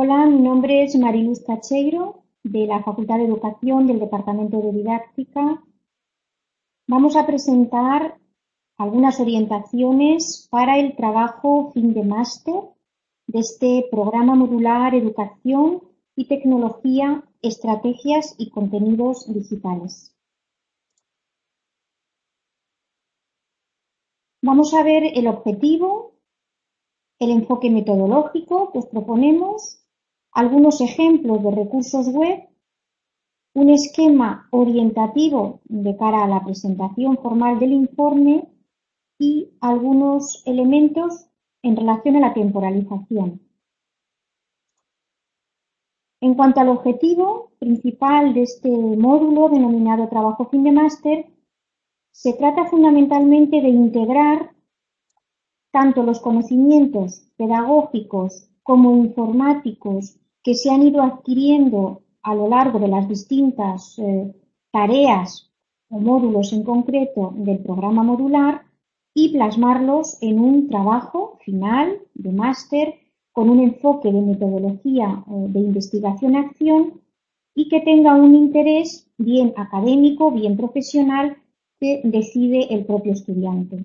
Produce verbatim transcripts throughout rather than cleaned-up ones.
Hola, mi nombre es Mariluz Cacheiro, de la Facultad de Educación del Departamento de Didáctica. Vamos a presentar algunas orientaciones para el trabajo fin de máster de este programa modular Educación y Tecnología, Estrategias y Contenidos Digitales. Vamos a ver el objetivo, el enfoque metodológico que os proponemos, algunos ejemplos de recursos web, un esquema orientativo de cara a la presentación formal del informe y algunos elementos en relación a la temporalización. En cuanto al objetivo principal de este módulo denominado Trabajo fin de máster, se trata fundamentalmente de integrar tanto los conocimientos pedagógicos como informáticos que se han ido adquiriendo a lo largo de las distintas eh, tareas o módulos en concreto del programa modular y plasmarlos en un trabajo final de máster con un enfoque de metodología eh, de investigación-acción y que tenga un interés bien académico, bien profesional, que decide el propio estudiante.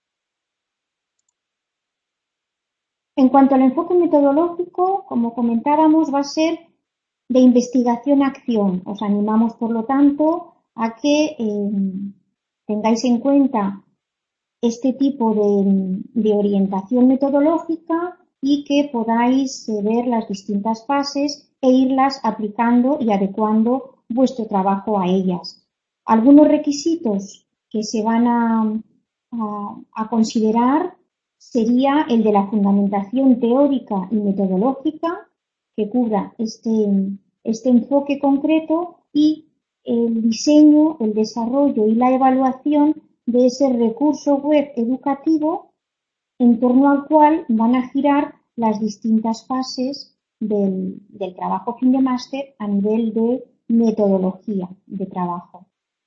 En cuanto al enfoque metodológico, como comentábamos, va a ser de investigación-acción. Os animamos, por lo tanto, a que eh, tengáis en cuenta este tipo de, de orientación metodológica y que podáis eh, ver las distintas fases e irlas aplicando y adecuando vuestro trabajo a ellas. Algunos requisitos que se van a, a, a considerar sería el de la fundamentación teórica y metodológica que cubra este, este enfoque concreto y el diseño, el desarrollo y la evaluación de ese recurso web educativo en torno al cual van a girar las distintas fases del, del trabajo fin de máster a nivel de metodología de trabajo.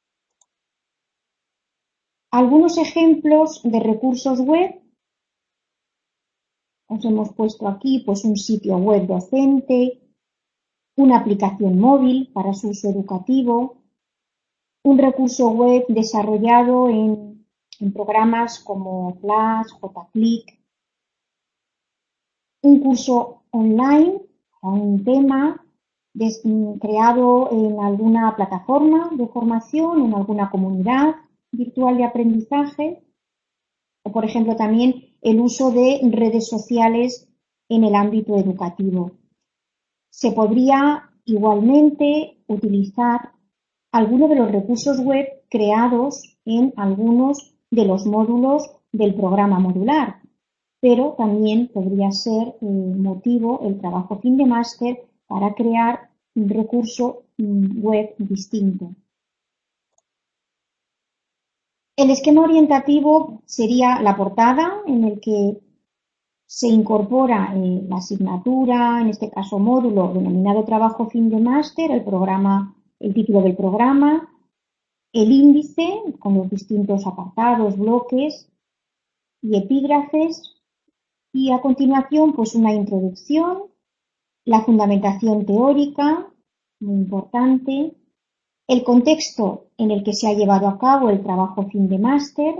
Algunos ejemplos de recursos web. Os hemos puesto aquí pues un sitio web docente, una aplicación móvil para su uso educativo, un recurso web desarrollado en, en programas como Flash, JClick, un curso online o un tema des, creado en alguna plataforma de formación, en alguna comunidad virtual de aprendizaje, o por ejemplo también el uso de redes sociales en el ámbito educativo. Se podría igualmente utilizar alguno de los recursos web creados en algunos de los módulos del programa modular, pero también podría ser eh, motivo el trabajo fin de máster para crear un recurso web distinto. El esquema orientativo sería la portada en el que se incorpora eh, la asignatura, en este caso módulo denominado trabajo fin de máster, el programa, el título del programa, el índice con los distintos apartados, bloques y epígrafes y a continuación pues una introducción, la fundamentación teórica, muy importante, el contexto en el que se ha llevado a cabo el trabajo fin de máster,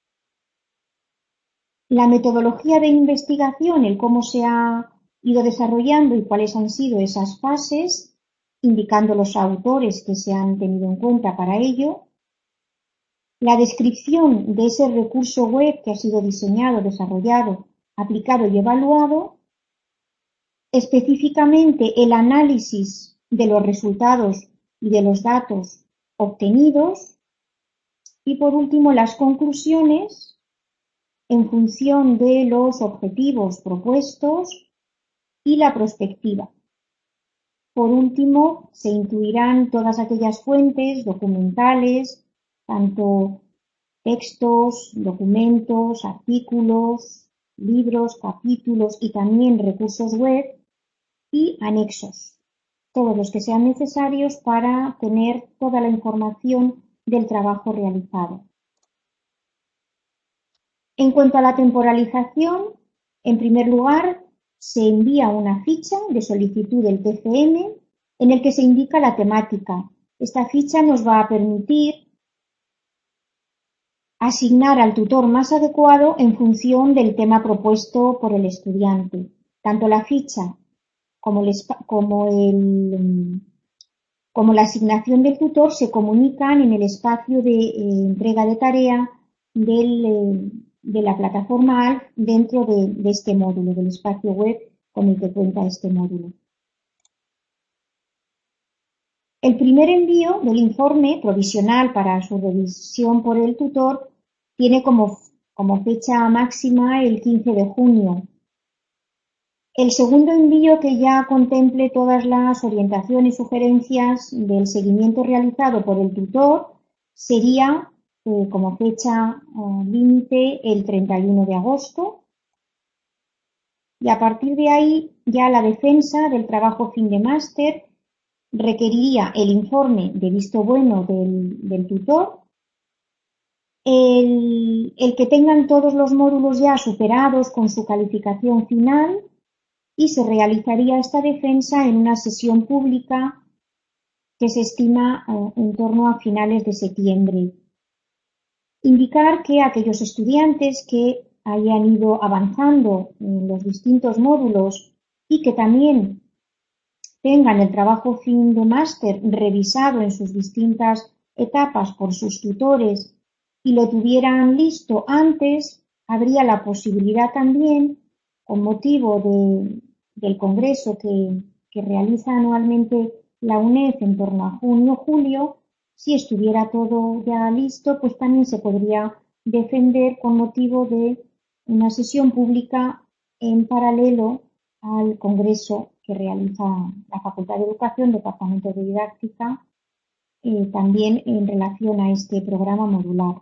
la metodología de investigación, el cómo se ha ido desarrollando y cuáles han sido esas fases, indicando los autores que se han tenido en cuenta para ello, la descripción de ese recurso web que ha sido diseñado, desarrollado, aplicado y evaluado, específicamente el análisis de los resultados y de los datos obtenidos y por último las conclusiones en función de los objetivos propuestos y la prospectiva. Por último, se incluirán todas aquellas fuentes documentales, tanto textos, documentos, artículos, libros, capítulos y también recursos web y anexos, todos los que sean necesarios para tener toda la información del trabajo realizado. En cuanto a la temporalización, en primer lugar, se envía una ficha de solicitud del T C M en el que se indica la temática. Esta ficha nos va a permitir asignar al tutor más adecuado en función del tema propuesto por el estudiante. Tanto la ficha como, el, como, el, como la asignación del tutor se comunican en el espacio de eh, entrega de tarea del, eh, de la plataforma A L F dentro de, de este módulo, del espacio web con el que cuenta este módulo. El primer envío del informe provisional para su revisión por el tutor tiene como, como fecha máxima el quince de junio. El segundo envío, que ya contemple todas las orientaciones y sugerencias del seguimiento realizado por el tutor, sería eh, como fecha eh, límite el treinta y uno de agosto. Y a partir de ahí ya la defensa del trabajo fin de máster requeriría el informe de visto bueno del, del tutor, el, el que tengan todos los módulos ya superados con su calificación final, y se realizaría esta defensa en una sesión pública que se estima eh, en torno a finales de septiembre. Indicar que aquellos estudiantes que hayan ido avanzando en los distintos módulos y que también tengan el trabajo fin de máster revisado en sus distintas etapas por sus tutores y lo tuvieran listo antes, habría la posibilidad también, con motivo de, del congreso que, que realiza anualmente la U N E D en torno a junio o julio, si estuviera todo ya listo, pues también se podría defender con motivo de una sesión pública en paralelo al congreso que realiza la Facultad de Educación, Departamento de Didáctica, eh, también en relación a este programa modular.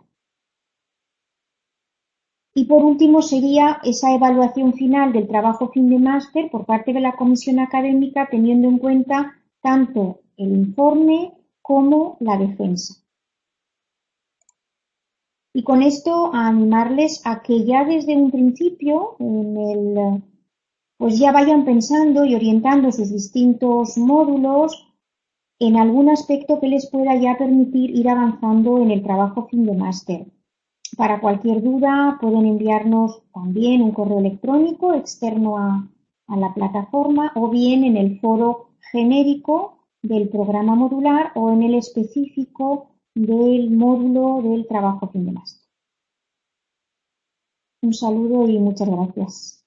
Y por último sería esa evaluación final del trabajo fin de máster por parte de la comisión académica, teniendo en cuenta tanto el informe como la defensa. Y con esto a animarles a que ya desde un principio en el, pues ya vayan pensando y orientando sus distintos módulos en algún aspecto que les pueda ya permitir ir avanzando en el trabajo fin de máster. Para cualquier duda pueden enviarnos también un correo electrónico externo a, a la plataforma o bien en el foro genérico del programa modular o en el específico del módulo del trabajo fin de máster. Un saludo y muchas gracias.